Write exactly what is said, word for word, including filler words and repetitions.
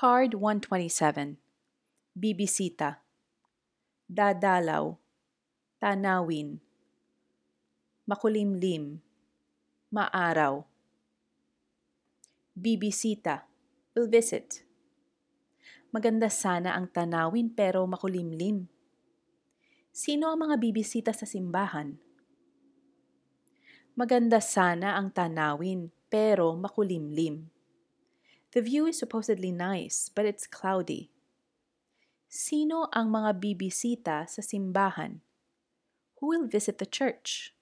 Card one twenty-seven. Bibisita. Dadalaw. Tanawin. Makulimlim. Maaraw. Bibisita. Will visit. Maganda sana ang tanawin pero makulimlim. Sino ang mga bibisita sa simbahan? Maganda sana ang tanawin pero makulimlim. The view is supposedly nice but it's cloudy. Sino ang mga bibisita sa simbahan? Who will visit the church?